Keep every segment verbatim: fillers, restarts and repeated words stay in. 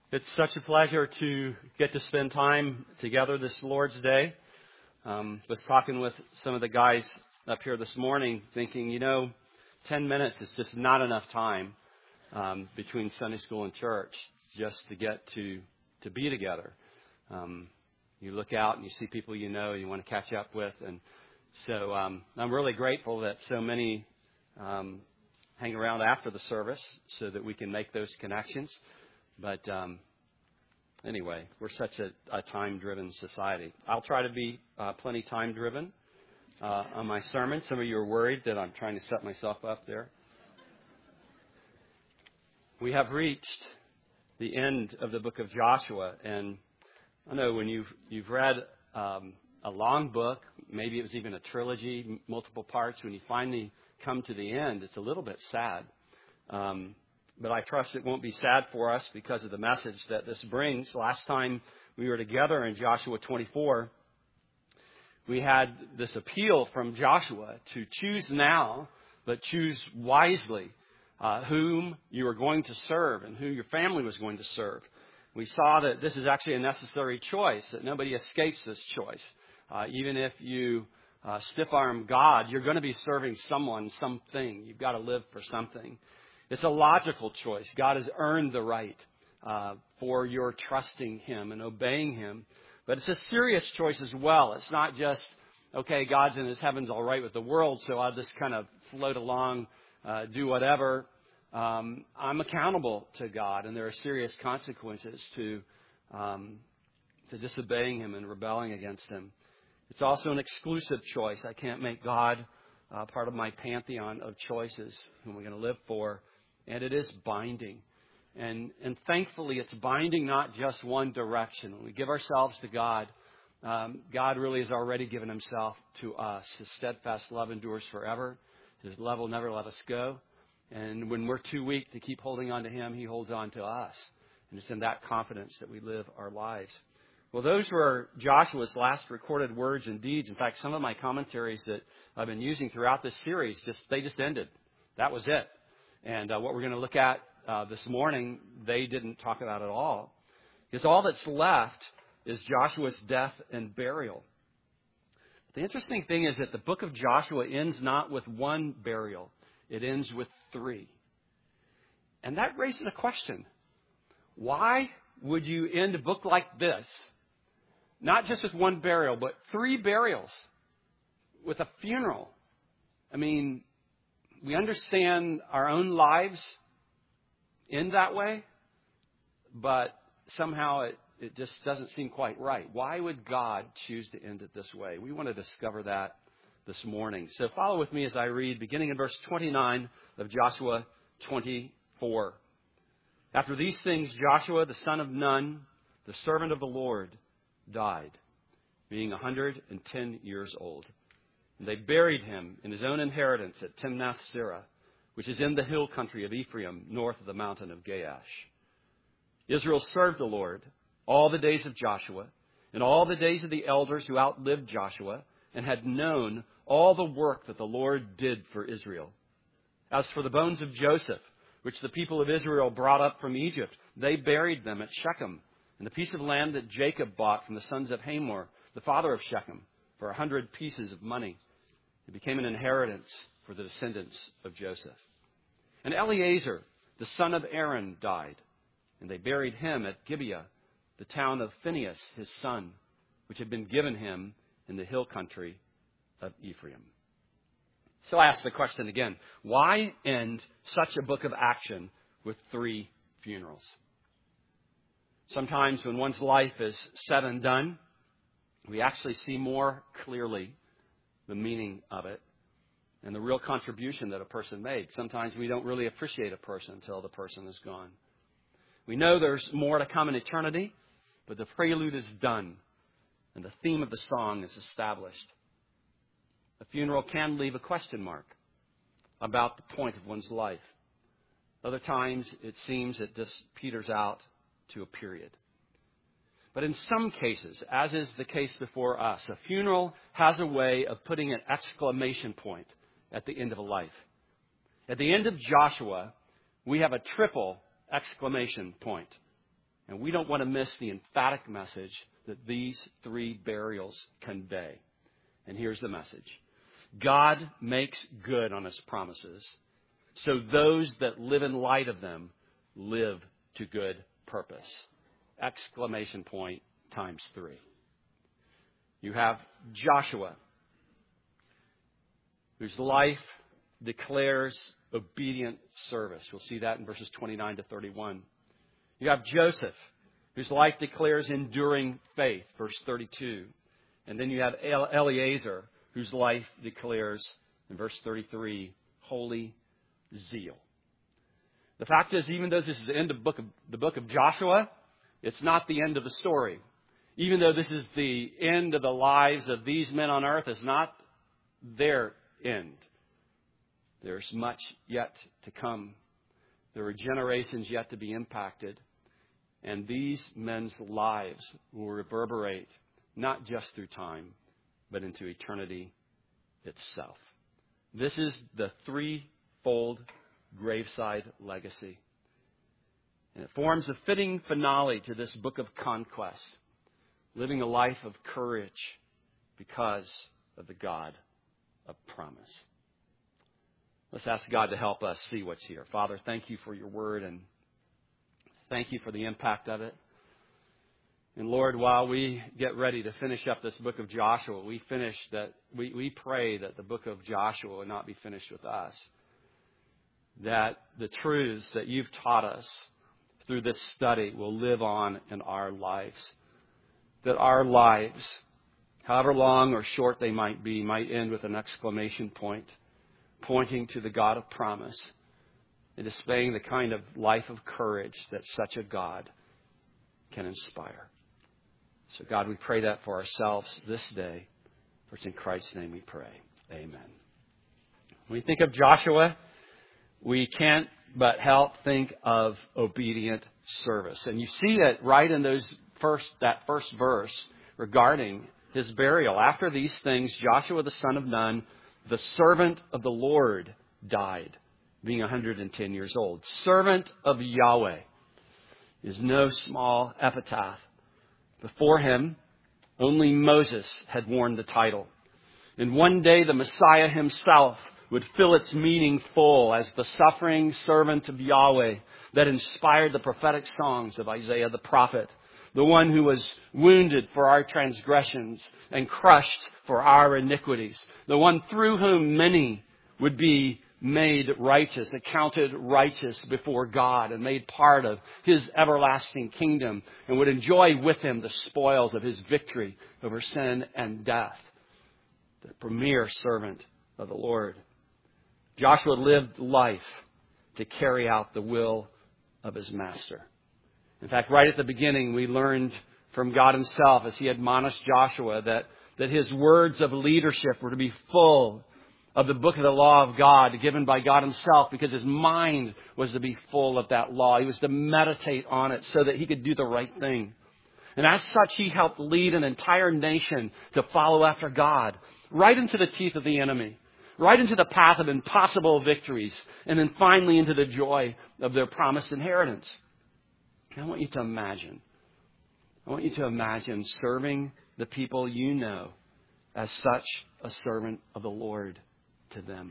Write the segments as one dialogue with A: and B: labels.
A: It's such a pleasure to get to spend time together this Lord's Day. Um, was talking with some of the guys up here this morning, thinking, you know, ten minutes is just not enough time um, between Sunday school and church just to get to to be together. Um, you look out and you see people you know you want to catch up with, and so um, I'm really grateful that so many um, hang around after the service so that we can make those connections. But um, anyway, we're such a, a time-driven society. I'll try to be uh, plenty time-driven uh, on my sermon. Some of you are worried that I'm trying to set myself up there. We have reached the end of the book of Joshua, and I know when you've you've read um, a long book, maybe it was even a trilogy, m- multiple parts. When you finally come to the end, it's a little bit sad. Um, But I trust it won't be sad for us because of the message that this brings. Last time we were together in Joshua twenty-four, we had this appeal from Joshua to choose now, but choose wisely uh, whom you were going to serve and who your family was going to serve. We saw that this is actually a necessary choice, that nobody escapes this choice. Uh, even if you uh, stiff-arm God, you're going to be serving someone, something. You've got to live for something. It's a logical choice. God has earned the right uh, for your trusting Him and obeying Him. But it's a serious choice as well. It's not just, okay, God's in His heavens all right with the world, so I'll just kind of float along, uh, do whatever. Um, I'm accountable to God, and there are serious consequences to um, to disobeying Him and rebelling against Him. It's also an exclusive choice. I can't make God uh, part of my pantheon of choices whom we're going to live for. And it is binding. And and thankfully, it's binding not just one direction. When we give ourselves to God, um, God really has already given Himself to us. His steadfast love endures forever. His love will never let us go. And when we're too weak to keep holding on to Him, He holds on to us. And it's in that confidence that we live our lives. Well, those were Joshua's last recorded words and deeds. In fact, some of my commentaries that I've been using throughout this series, just they just ended. That was it. And uh, what we're going to look at uh, this morning, they didn't talk about at all. Because all that's left is Joshua's death and burial. The interesting thing is that the book of Joshua ends not with one burial. It ends with three. And that raises a question. Why would you end a book like this, not just with one burial, but three burials with a funeral? I mean, we understand our own lives end that way, but somehow it, it just doesn't seem quite right. Why would God choose to end it this way? We want to discover that this morning. So follow with me as I read, beginning in verse twenty-nine of Joshua twenty-four. After these things, Joshua, the son of Nun, the servant of the Lord, died, being one hundred ten years old. And they buried him in his own inheritance at Timnath-Serah, which is in the hill country of Ephraim, north of the mountain of Gaash. Israel served the Lord all the days of Joshua, and all the days of the elders who outlived Joshua, and had known all the work that the Lord did for Israel. As for the bones of Joseph, which the people of Israel brought up from Egypt, they buried them at Shechem, in the piece of land that Jacob bought from the sons of Hamor, the father of Shechem, for a hundred pieces of money. It became an inheritance for the descendants of Joseph. And Eleazar, the son of Aaron, died, and they buried him at Gibeah, the town of Phinehas, his son, which had been given him in the hill country of Ephraim. So I ask the question again, why end such a book of action with three funerals? Sometimes when one's life is said and done, we actually see more clearly the meaning of it and the real contribution that a person made. Sometimes we don't really appreciate a person until the person is gone. We know there's more to come in eternity, but the prelude is done and the theme of the song is established. A funeral can leave a question mark about the point of one's life. Other times it seems it just peters out to a period. But in some cases, as is the case before us, a funeral has a way of putting an exclamation point at the end of a life. At the end of Joshua, we have a triple exclamation point. And we don't want to miss the emphatic message that these three burials convey. And here's the message. God makes good on his promises, so those that live in light of them live to good purpose. Exclamation point times three. You have Joshua, whose life declares obedient service. You'll see that in verses twenty-nine to thirty-one. You have Joseph, whose life declares enduring faith, verse thirty-two. And then you have Eleazar, whose life declares, in verse thirty-three, holy zeal. The fact is, even though this is the end of book of, the book of Joshua, it's not the end of the story. Even though this is the end of the lives of these men on earth, it's not their end. There's much yet to come. There are generations yet to be impacted. And these men's lives will reverberate not just through time, but into eternity itself. This is the threefold graveside legacy. And it forms a fitting finale to this book of conquest, living a life of courage because of the God of promise. Let's ask God to help us see what's here. Father, thank you for your word, and thank you for the impact of it. And Lord, while we get ready to finish up this book of Joshua, we finish that we, we pray that the book of Joshua will not be finished with us. That the truths that you've taught us through this study will live on in our lives. That our lives, however long or short they might be, might end with an exclamation point, pointing to the God of promise and displaying the kind of life of courage that such a God can inspire. So God, we pray that for ourselves this day. For it's in Christ's name we pray. Amen. When we think of Joshua, we can't but help think of obedient service. And you see it right in those first that first verse regarding his burial. After these things, Joshua the son of Nun, the servant of the Lord, died, being one hundred ten years old. Servant of Yahweh is no small epitaph. Before him, only Moses had worn the title. And one day the Messiah himself would fill its meaning full as the suffering servant of Yahweh that inspired the prophetic songs of Isaiah the prophet, the one who was wounded for our transgressions and crushed for our iniquities, the one through whom many would be made righteous, accounted righteous before God, and made part of his everlasting kingdom, and would enjoy with him the spoils of his victory over sin and death. The premier servant of the Lord. Joshua lived life to carry out the will of his master. In fact, right at the beginning, we learned from God himself as he admonished Joshua that, that his words of leadership were to be full of the book of the law of God given by God himself, because his mind was to be full of that law. He was to meditate on it so that he could do the right thing. And as such, he helped lead an entire nation to follow after God, right into the teeth of the enemy, right into the path of impossible victories, and then finally into the joy of their promised inheritance. And I want you to imagine, I want you to imagine serving the people you know as such a servant of the Lord to them,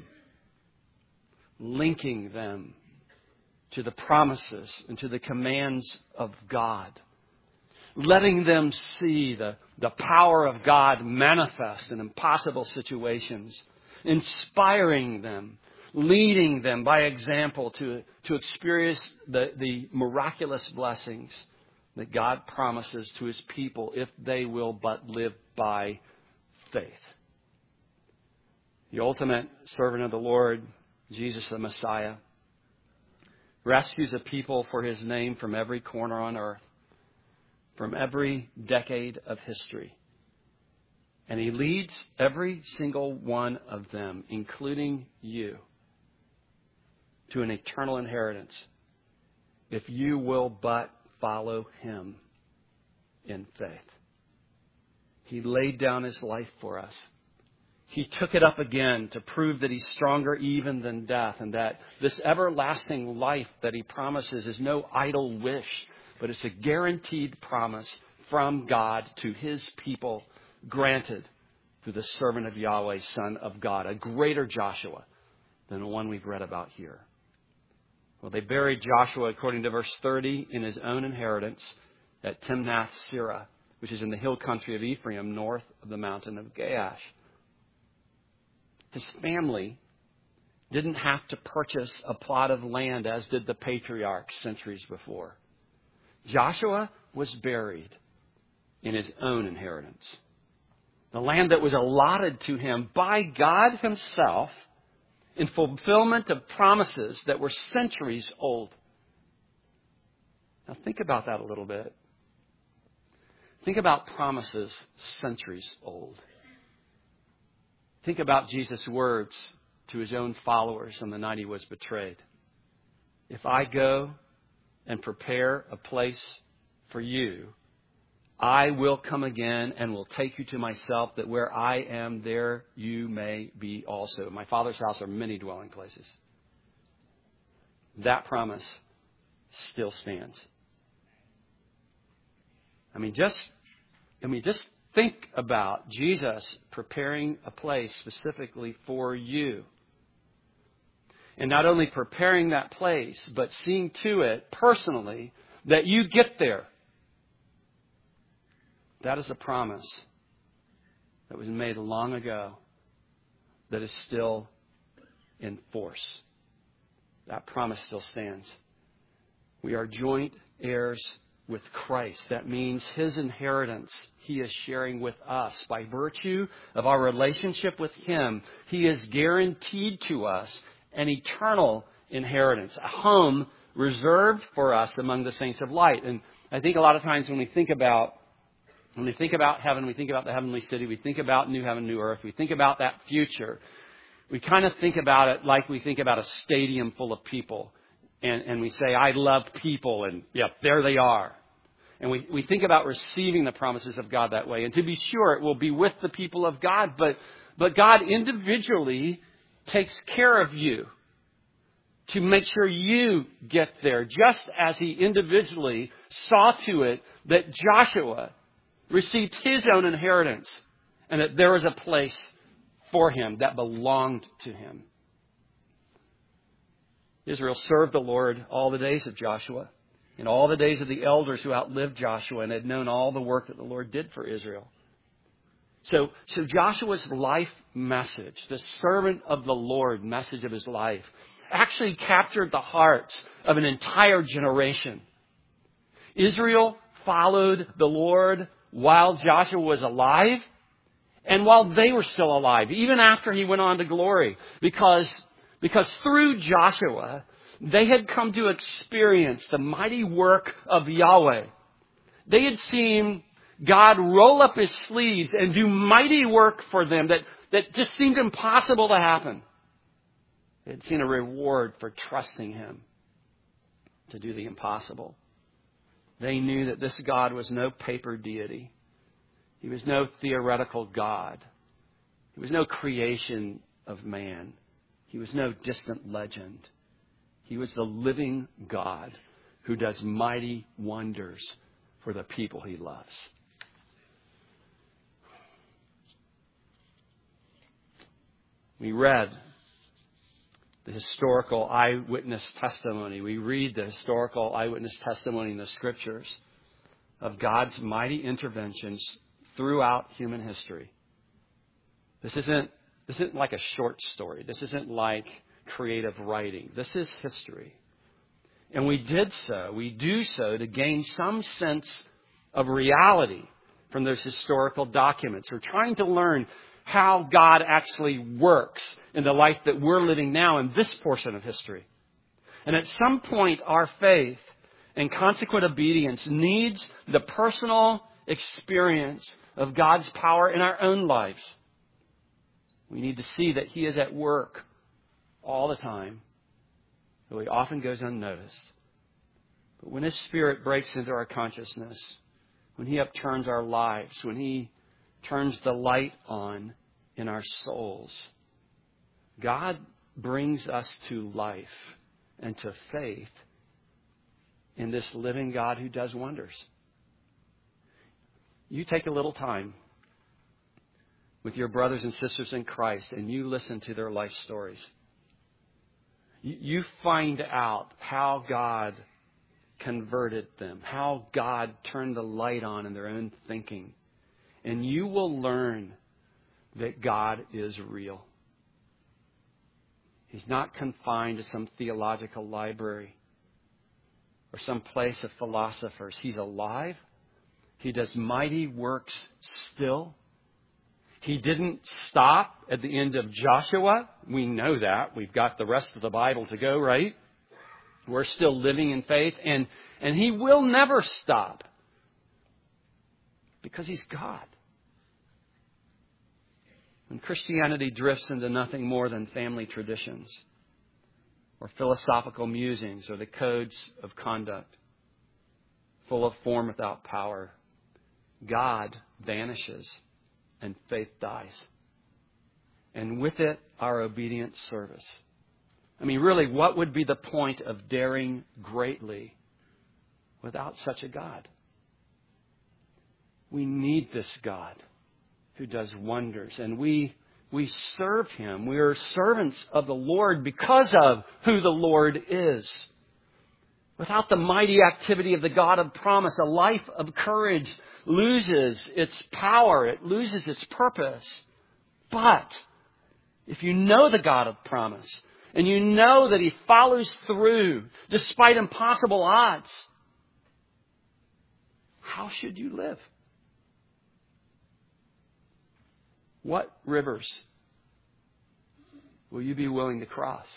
A: linking them to the promises and to the commands of God, letting them see the, the power of God manifest in impossible situations, inspiring them, leading them by example to, to experience the, the miraculous blessings that God promises to his people if they will but live by faith. The ultimate servant of the Lord, Jesus the Messiah, rescues a people for his name from every corner on earth, from every decade of history. And he leads every single one of them, including you, to an eternal inheritance if you will but follow him in faith. He laid down his life for us. He took it up again to prove that he's stronger even than death, and that this everlasting life that he promises is no idle wish, but it's a guaranteed promise from God to his people, granted through the servant of Yahweh, Son of God, a greater Joshua than the one we've read about here. Well, they buried Joshua, according to verse thirty, in his own inheritance at Timnath-Serah, which is in the hill country of Ephraim, north of the mountain of Gaash. His family didn't have to purchase a plot of land as did the patriarchs centuries before. Joshua was buried in his own inheritance. The land that was allotted to him by God himself in fulfillment of promises that were centuries old. Now think about that a little bit. Think about promises centuries old. Think about Jesus' words to his own followers on the night he was betrayed. If I go and prepare a place for you, I will come again and will take you to myself, that where I am, there you may be also. In my Father's house are many dwelling places. That promise still stands. I mean, just, I mean, just think about Jesus preparing a place specifically for you. And not only preparing that place, but seeing to it personally that you get there. That is a promise that was made long ago that is still in force. That promise still stands. We are joint heirs with Christ. That means his inheritance he is sharing with us. By virtue of our relationship with him, he is guaranteed to us an eternal inheritance, a home reserved for us among the saints of light. And I think a lot of times when we think about when we think about heaven, we think about the heavenly city, we think about new heaven, new earth, we think about that future, we kind of think about it like we think about a stadium full of people. And, and we say, I love people, and yep, there they are. And we, we think about receiving the promises of God that way. And to be sure, it will be with the people of God, but but God individually takes care of you to make sure you get there, just as he individually saw to it that Joshua received his own inheritance and that there was a place for him that belonged to him. Israel served the Lord all the days of Joshua and all the days of the elders who outlived Joshua and had known all the work that the Lord did for Israel. So, so Joshua's life message, the servant of the Lord message of his life, actually captured the hearts of an entire generation. Israel followed the Lord while Joshua was alive and while they were still alive, even after he went on to glory, because, because through Joshua, they had come to experience the mighty work of Yahweh. They had seen God roll up his sleeves and do mighty work for them that, that just seemed impossible to happen. They had seen a reward for trusting him to do the impossible. They knew that this God was no paper deity. He was no theoretical God. He was no creation of man. He was no distant legend. He was the living God who does mighty wonders for the people he loves. We read the historical eyewitness testimony. We read the historical eyewitness testimony in the Scriptures of God's mighty interventions throughout human history. This isn't, this isn't like a short story. This isn't like creative writing. This is history. And we did so, we do so to gain some sense of reality from those historical documents. We're trying to learn how God actually works in the life that we're living now in this portion of history. And at some point, our faith and consequent obedience needs the personal experience of God's power in our own lives. We need to see that he is at work all the time, though he often goes unnoticed. But when his Spirit breaks into our consciousness, when he upturns our lives, when he turns the light on in our souls, God brings us to life and to faith in this living God who does wonders. You take a little time with your brothers and sisters in Christ and you listen to their life stories. You find out how God converted them, how God turned the light on in their own thinking. And you will learn that God is real. He's not confined to some theological library or some place of philosophers. He's alive. He does mighty works still. He didn't stop at the end of Joshua. We know that. We've got the rest of the Bible to go, right? We're still living in faith. And, and He will never stop because He's God. When Christianity drifts into nothing more than family traditions or philosophical musings or the codes of conduct, full of form without power, God vanishes and faith dies. And with it, our obedient service. I mean, really, what would be the point of daring greatly without such a God? We need this God who does wonders. And we we serve Him. We are servants of the Lord because of who the Lord is. Without the mighty activity of the God of promise, a life of courage loses its power. It loses its purpose. But if you know the God of promise, and you know that He follows through despite impossible odds, how should you live? What rivers will you be willing to cross?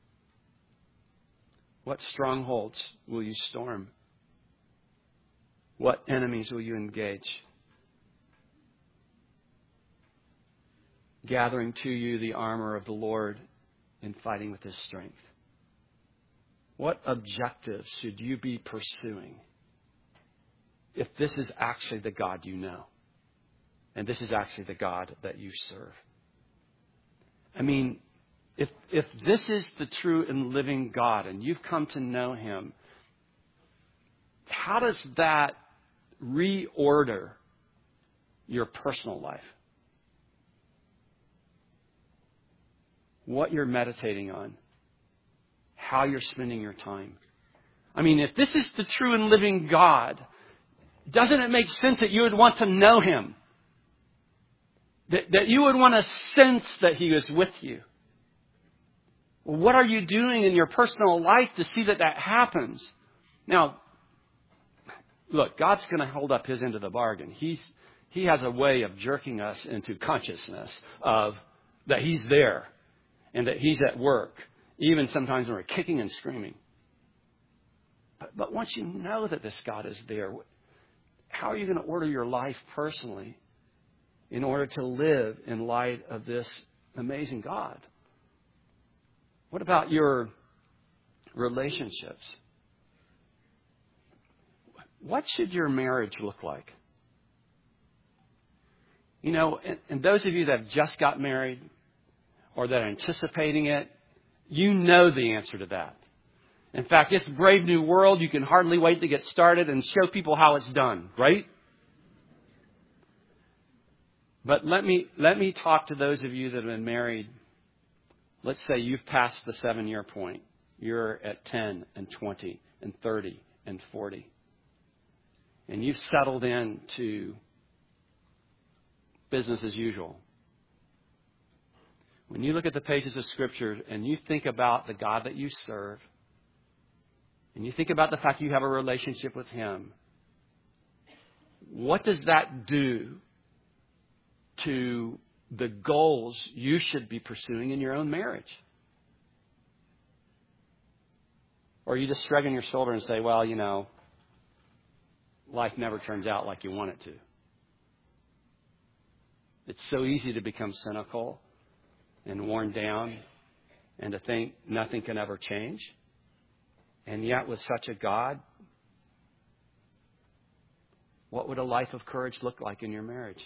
A: What strongholds will you storm? What enemies will you engage? Gathering to you the armor of the Lord and fighting with His strength. What objectives should you be pursuing if this is actually the God you know? And this is actually the God that you serve. I mean, if if this is the true and living God and you've come to know Him, how does that reorder your personal life? What you're meditating on, how you're spending your time. I mean, if this is the true and living God, doesn't it make sense that you would want to know Him? That, that you would want to sense that He is with you. Well, what are you doing in your personal life to see that that happens? Now, look, God's going to hold up His end of the bargain. He's, he has a way of jerking us into consciousness of that He's there and that He's at work, even sometimes when we're kicking and screaming. But, but once you know that this God is there, how are you going to order your life personally in order to live in light of this amazing God? What about your relationships? What should your marriage look like? You know, and, and those of you that have just got married or that are anticipating it, you know the answer to that. In fact, it's Brave New World. You can hardly wait to get started and show people how it's done, right? But let me let me talk to those of you that have been married. Let's say you've passed the seven-year point. You're at ten and twenty and thirty and forty. And you've settled into business as usual. When you look at the pages of Scripture and you think about the God that you serve, and you think about the fact you have a relationship with Him, what does that do to the goals you should be pursuing in your own marriage? Or are you just shrugging your shoulder and say, well, you know, life never turns out like you want it to? It's so easy to become cynical and worn down and to think nothing can ever change. And yet with such a God, what would a life of courage look like in your marriage?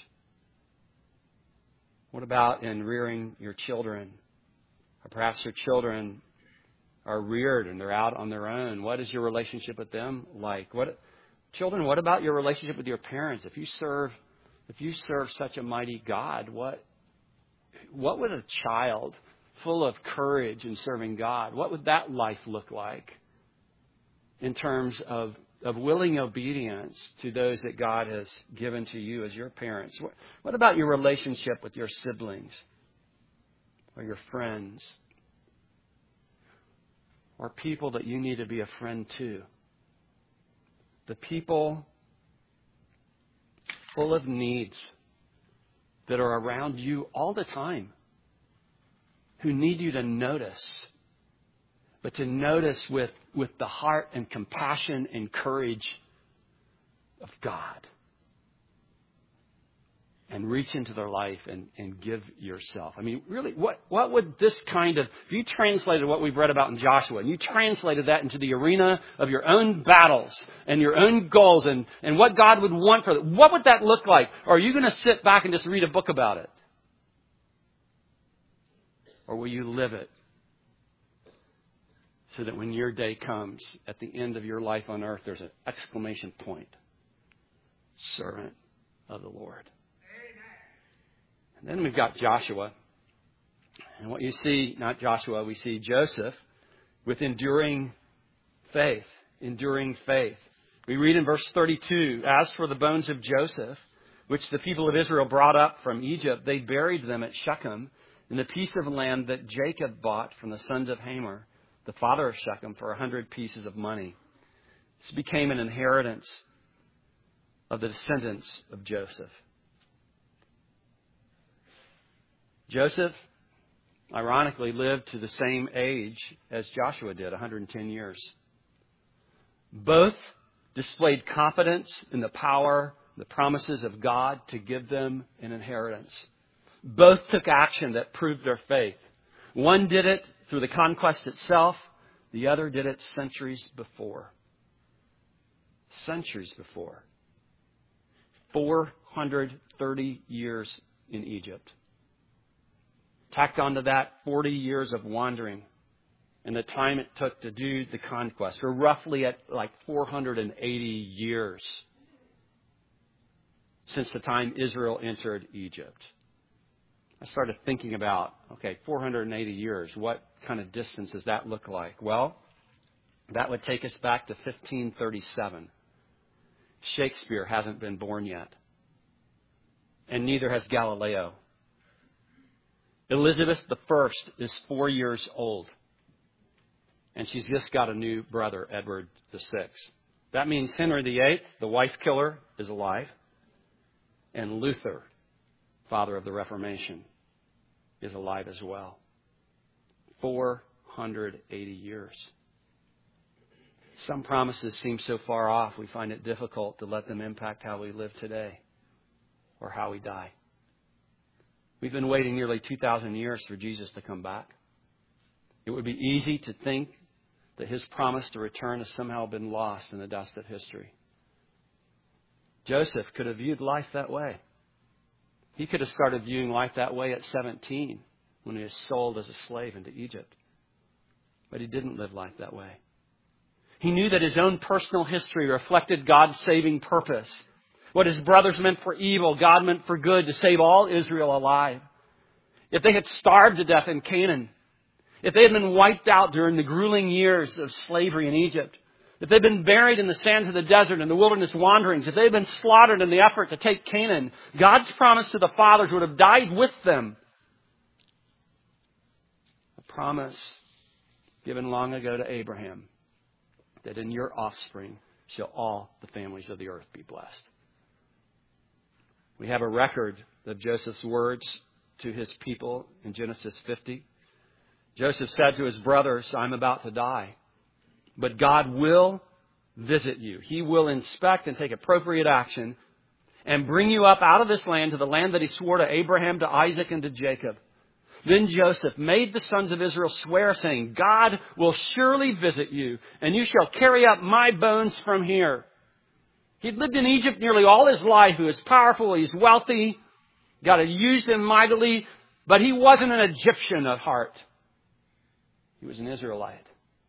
A: What about in rearing your children? Or perhaps your children are reared and they're out on their own, what is your relationship with them like? What, children, what about your relationship with your parents? If you serve, if you serve such a mighty God, what, what would a child full of courage in serving God, what would that life look like in terms of, of willing obedience to those that God has given to you as your parents? What, what about your relationship with your siblings or your friends or people that you need to be a friend to? The people full of needs that are around you all the time, who need you to notice, but to notice with, with the heart and compassion and courage of God. And reach into their life and, and give yourself. I mean, really, what, what would this kind of, if you translated what we've read about in Joshua, and you translated that into the arena of your own battles and your own goals and, and what God would want for that, what would that look like? Or are you going to sit back and just read a book about it? Or will you live it so that when your day comes, at the end of your life on earth, there's an exclamation point. Servant of the Lord. And then we've got Joshua. And what you see, not Joshua, we see Joseph with enduring faith. Enduring faith. We read in verse thirty-two, as for the bones of Joseph, which the people of Israel brought up from Egypt, they buried them at Shechem, in the piece of land that Jacob bought from the sons of Hamor, the father of Shechem, for a hundred pieces of money. This became an inheritance of the descendants of Joseph. Joseph, ironically, lived to the same age as Joshua did, one hundred ten years. Both displayed confidence in the power, the promises of God to give them an inheritance. Both took action that proved their faith. One did it through the conquest itself. The other did it centuries before. Centuries before. four hundred thirty years in Egypt. Tacked onto that forty years of wandering and the time it took to do the conquest. We're roughly at like four hundred eighty years since the time Israel entered Egypt. I started thinking about, okay, four hundred eighty years, what kind of distance does that look like? Well, that would take us back to fifteen thirty-seven. Shakespeare hasn't been born yet. And neither has Galileo. Elizabeth the First is four years old. And she's just got a new brother, Edward the Sixth. That means Henry the Eighth, the wife killer, is alive. And Luther, father of the Reformation, is alive as well. four hundred eighty years. Some promises seem so far off, we find it difficult to let them impact how we live today or how we die. We've been waiting nearly two thousand years for Jesus to come back. It would be easy to think that his promise to return has somehow been lost in the dust of history. Joseph could have viewed life that way. He could have started viewing life that way at seventeen when he was sold as a slave into Egypt. But he didn't live life that way. He knew that his own personal history reflected God's saving purpose. What his brothers meant for evil, God meant for good, to save all Israel alive. If they had starved to death in Canaan, if they had been wiped out during the grueling years of slavery in Egypt, if they'd been buried in the sands of the desert and the wilderness wanderings, if they'd been slaughtered in the effort to take Canaan, God's promise to the fathers would have died with them. A promise given long ago to Abraham, that in your offspring shall all the families of the earth be blessed. We have a record of Joseph's words to his people in Genesis fifty. Joseph said to his brothers, I'm about to die, but God will visit you. He will inspect and take appropriate action and bring you up out of this land to the land that he swore to Abraham, to Isaac, and to Jacob. Then Joseph made the sons of Israel swear, saying, God will surely visit you, and you shall carry up my bones from here. He'd lived in Egypt nearly all his life. He was powerful. He's wealthy. God had used him mightily, but he wasn't an Egyptian at heart. He was an Israelite.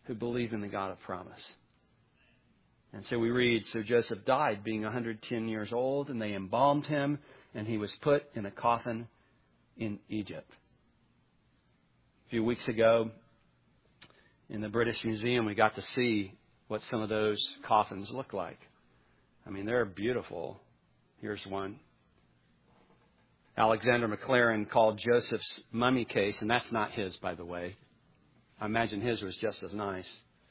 A: who believed in the God of promise. And so we read, so Joseph died being one hundred ten years old, and they embalmed him, and he was put in a coffin in Egypt. A few weeks ago, in the British Museum, we got to see what some of those coffins look like. I mean, they're beautiful. Here's one. Alexander McLaren called Joseph's mummy case, and that's not his, by the way. I imagine his was just as nice.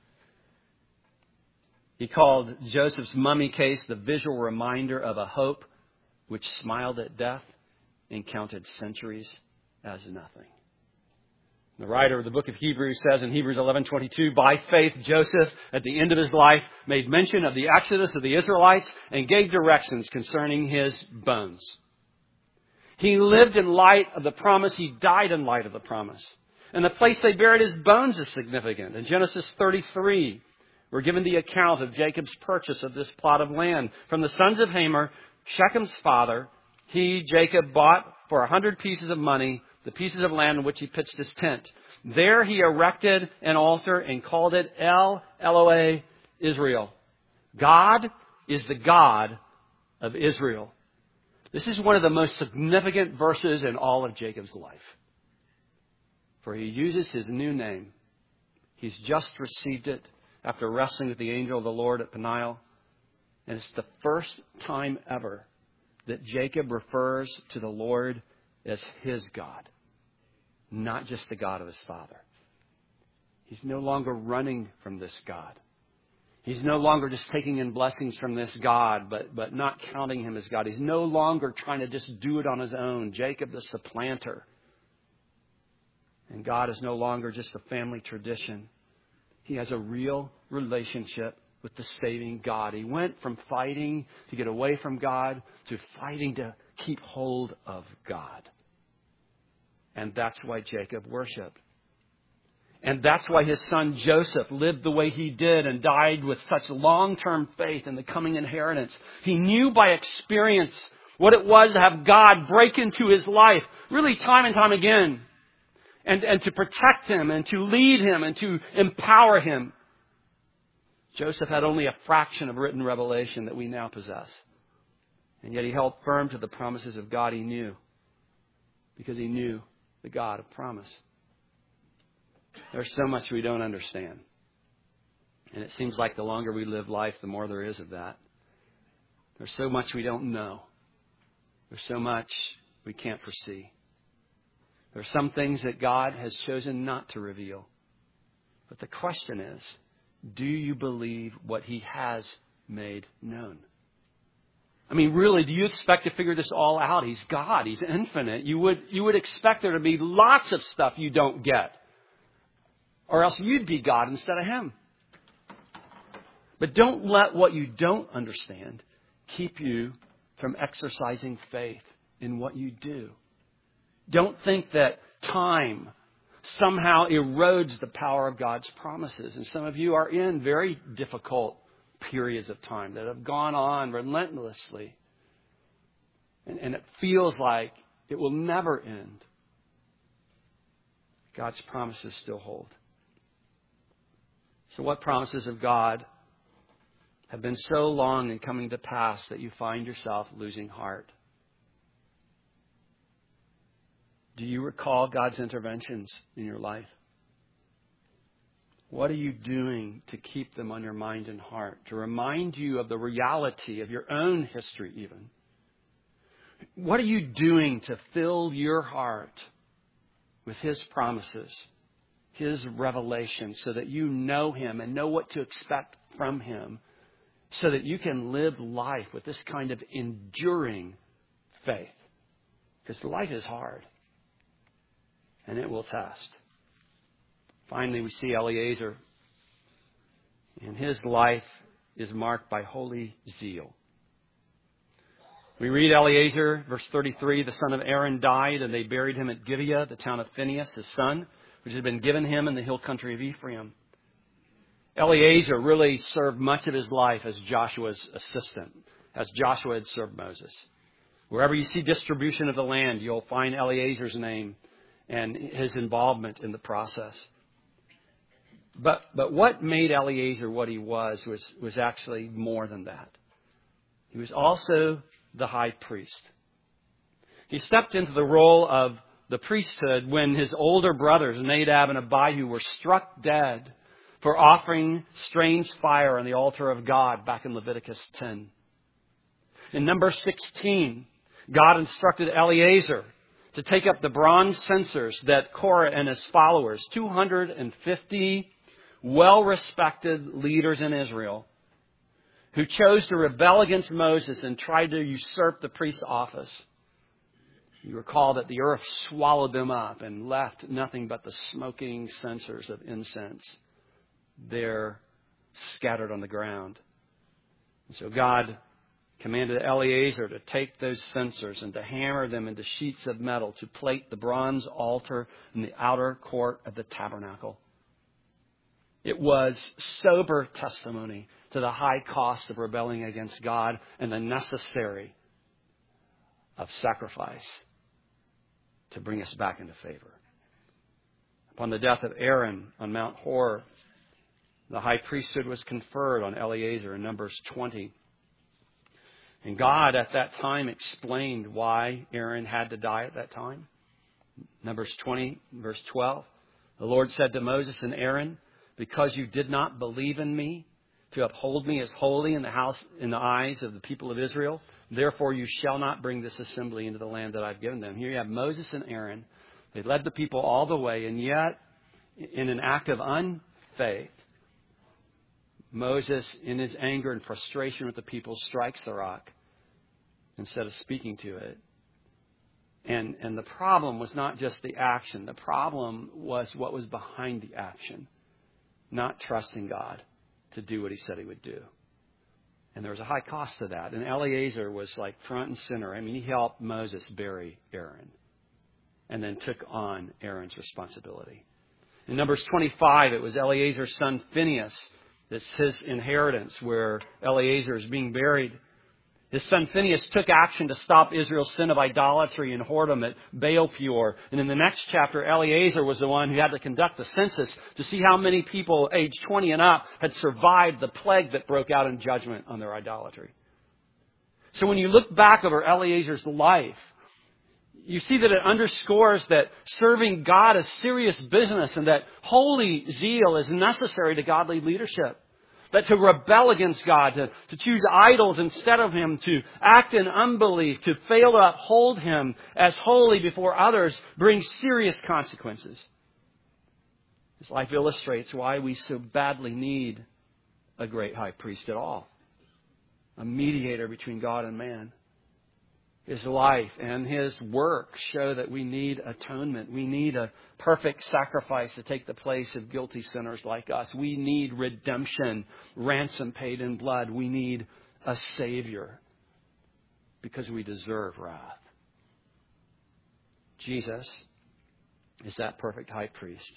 A: He called Joseph's mummy case the visual reminder of a hope which smiled at death and counted centuries as nothing. The writer of the book of Hebrews says in Hebrews eleven twenty-two, by faith Joseph, at the end of his life, made mention of the exodus of the Israelites and gave directions concerning his bones. He lived in light of the promise. He died in light of the promise. And the place they buried his bones is significant. In Genesis thirty-three, we're given the account of Jacob's purchase of this plot of land from the sons of Hamor, Shechem's father. He, Jacob, bought for a hundred pieces of money the pieces of land in which he pitched his tent. There he erected an altar and called it El Elohe Israel. God is the God of Israel. This is one of the most significant verses in all of Jacob's life. For he uses his new name. He's just received it after wrestling with the angel of the Lord at Peniel. And it's the first time ever that Jacob refers to the Lord as his God, not just the God of his father. He's no longer running from this God. He's no longer just taking in blessings from this God, but, but not counting him as God. He's no longer trying to just do it on his own. Jacob the supplanter. And God is no longer just a family tradition. He has a real relationship with the saving God. He went from fighting to get away from God to fighting to keep hold of God. And that's why Jacob worshiped. And that's why his son Joseph lived the way he did and died with such long-term faith in the coming inheritance. He knew by experience what it was to have God break into his life, really time and time again, and, and to protect him and to lead him and to empower him. Joseph had only a fraction of written revelation that we now possess. And yet he held firm to the promises of God he knew, because he knew the God of promise. There's so much we don't understand. And it seems like the longer we live life, the more there is of that. There's so much we don't know. There's so much we can't foresee. There are some things that God has chosen not to reveal. But the question is, do you believe what he has made known? I mean, really, do you expect to figure this all out? He's God. He's infinite. You would, you would expect there to be lots of stuff you don't get. Or else you'd be God instead of him. But don't let what you don't understand keep you from exercising faith in what you do. Don't think that time somehow erodes the power of God's promises. And some of you are in very difficult periods of time that have gone on relentlessly. And, and it feels like it will never end. God's promises still hold. So what promises of God have been so long in coming to pass that you find yourself losing heart? Do you recall God's interventions in your life? What are you doing to keep them on your mind and heart? To remind you of the reality of your own history even. What are you doing to fill your heart with his promises, his revelation, so that you know him and know what to expect from him, so that you can live life with this kind of enduring faith? Because life is hard, and it will test. Finally, we see Eliezer, and his life is marked by holy zeal. We read Eliezer, verse thirty-three, the son of Aaron died, and they buried him at Gibeah, the town of Phinehas, his son, which had been given him in the hill country of Ephraim. Eliezer really served much of his life as Joshua's assistant, as Joshua had served Moses. Wherever you see distribution of the land, you'll find Eliezer's name and his involvement in the process. But but what made Eleazar what he was was, was actually more than that. He was also the high priest. He stepped into the role of the priesthood when his older brothers, Nadab and Abihu, were struck dead for offering strange fire on the altar of God back in Leviticus ten. In number sixteen, God instructed Eleazar to take up the bronze censers that Korah and his followers, two hundred fifty well-respected leaders in Israel, who chose to rebel against Moses and tried to usurp the priest's office. You recall that the earth swallowed them up and left nothing but the smoking censers of incense there scattered on the ground. And so God commanded Eleazar to take those censers and to hammer them into sheets of metal to plate the bronze altar in the outer court of the tabernacle. It was sober testimony to the high cost of rebelling against God and the necessary of sacrifice to bring us back into favor. Upon the death of Aaron on Mount Hor, the high priesthood was conferred on Eleazar in Numbers twenty. And God at that time explained why Aaron had to die at that time. Numbers twenty, verse twelve. The Lord said to Moses and Aaron, because you did not believe in me to uphold me as holy in the house, in the eyes of the people of Israel, therefore you shall not bring this assembly into the land that I've given them. Here you have Moses and Aaron. They led the people all the way, and yet in an act of unfaith, Moses, in his anger and frustration with the people, strikes the rock instead of speaking to it. And, and the problem was not just the action. The problem was what was behind the action. Not trusting God to do what he said he would do. And there was a high cost to that. And Eleazar was like front and center. I mean, he helped Moses bury Aaron and then took on Aaron's responsibility. In Numbers twenty-five, it was Eleazar's son Phinehas. That's his inheritance where Eleazar is being buried. His son Phinehas took action to stop Israel's sin of idolatry and whoredom at Baal Peor. And in the next chapter, Eleazar was the one who had to conduct the census to see how many people aged twenty and up had survived the plague that broke out in judgment on their idolatry. So when you look back over Eleazar's life, you see that it underscores that serving God is serious business and that holy zeal is necessary to godly leadership. That to rebel against God, to, to choose idols instead of Him, to act in unbelief, to fail to uphold Him as holy before others brings serious consequences. This life illustrates why we so badly need a great high priest at all. A mediator between God and man. His life and His work show that we need atonement. We need a perfect sacrifice to take the place of guilty sinners like us. We need redemption, ransom paid in blood. We need a Savior because we deserve wrath. Jesus is that perfect high priest.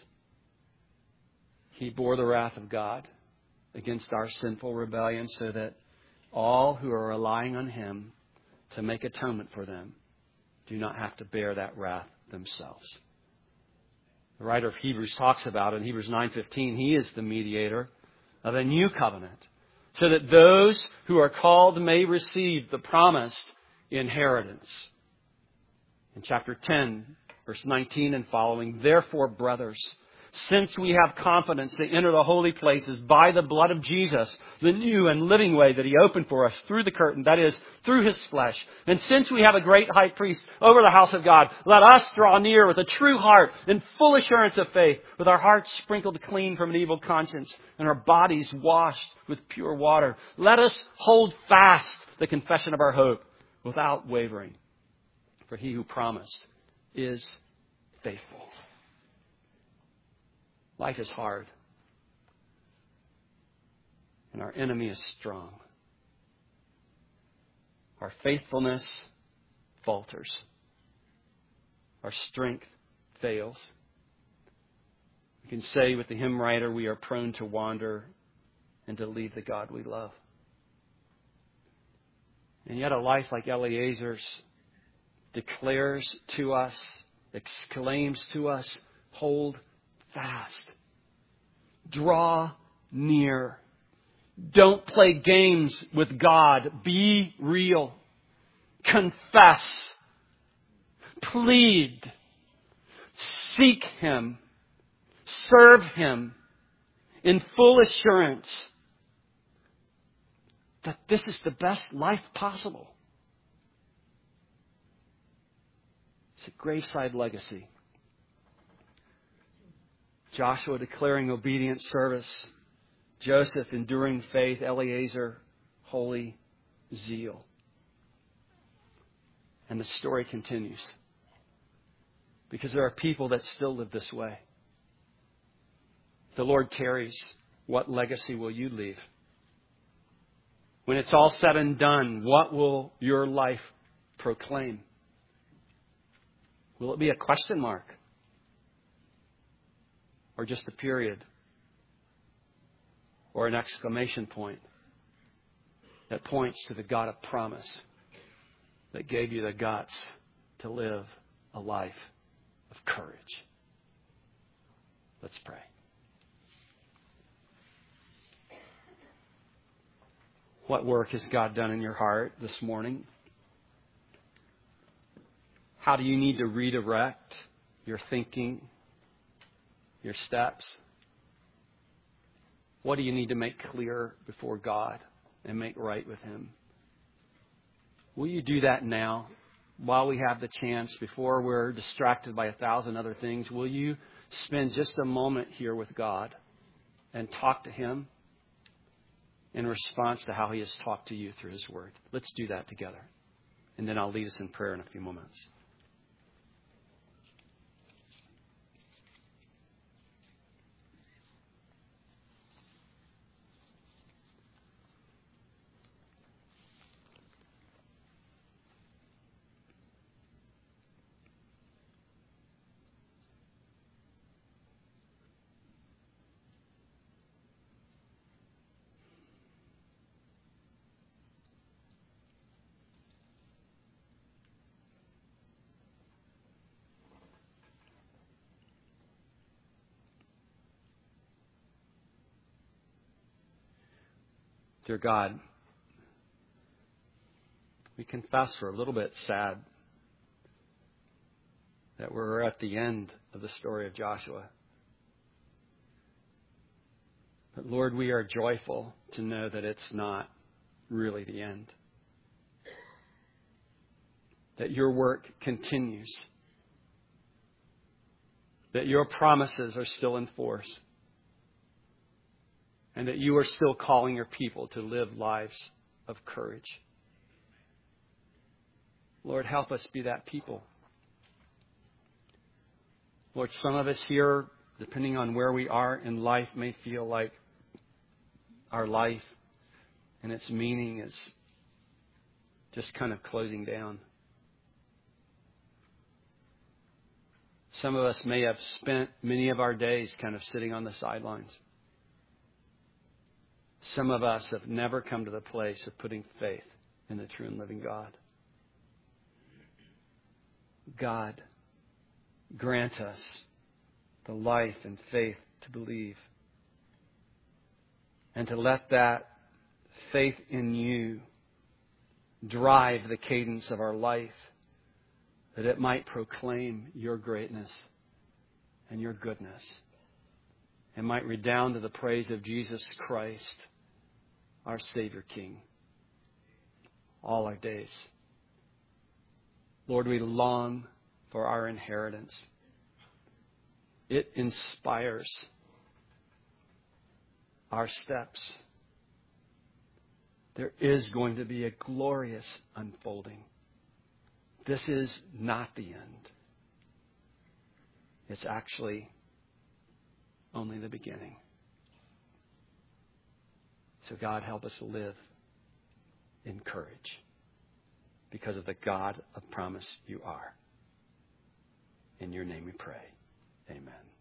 A: He bore the wrath of God against our sinful rebellion so that all who are relying on Him to make atonement for them do not have to bear that wrath themselves. The writer of Hebrews talks about in Hebrews nine fifteen, He is the mediator of a new covenant so that those who are called may receive the promised inheritance. In chapter ten, verse nineteen and following, therefore, brothers, since we have confidence to enter the holy places by the blood of Jesus, the new and living way that He opened for us through the curtain, that is, through His flesh. And since we have a great high priest over the house of God, let us draw near with a true heart and full assurance of faith, with our hearts sprinkled clean from an evil conscience and our bodies washed with pure water. Let us hold fast the confession of our hope without wavering, for He who promised is faithful. Life is hard. And our enemy is strong. Our faithfulness falters. Our strength fails. We can say with the hymn writer, we are prone to wander and to leave the God we love. And yet a life like Eleazar's declares to us, exclaims to us, hold fast. Draw near. Don't play games with God. Be real. Confess. Plead. Seek Him. Serve Him in full assurance that this is the best life possible. It's a graveside legacy. Joshua declaring obedient service. Joseph enduring faith. Eleazar, holy zeal. And the story continues. Because there are people that still live this way. If the Lord tarries, what legacy will you leave? When it's all said and done, what will your life proclaim? Will it be a question mark? Or just a period? Or an exclamation point that points to the God of promise that gave you the guts to live a life of courage? Let's pray. What work has God done in your heart this morning? How do you need to redirect your thinking, your steps? What do you need to make clear before God and make right with Him? Will you do that now while we have the chance, before we're distracted by a thousand other things? Will you spend just a moment here with God and talk to Him in response to how He has talked to you through His Word? Let's do that together. And then I'll lead us in prayer in a few moments. Dear God, we confess we're a little bit sad that we're at the end of the story of Joshua. But Lord, we are joyful to know that it's not really the end. That your work continues. That your promises are still in force. And that you are still calling your people to live lives of courage. Lord, help us be that people. Lord, some of us here, depending on where we are in life, may feel like our life and its meaning is just kind of closing down. Some of us may have spent many of our days kind of sitting on the sidelines. Some of us have never come to the place of putting faith in the true and living God. God, grant us the life and faith to believe. And to let that faith in you drive the cadence of our life, that it might proclaim your greatness and your goodness, and might redound to the praise of Jesus Christ, our Savior King, all our days. Lord, we long for our inheritance. It inspires our steps. There is going to be a glorious unfolding. This is not the end. It's actually only the beginning. So God, help us live in courage because of the God of promise you are. In your name we pray. Amen.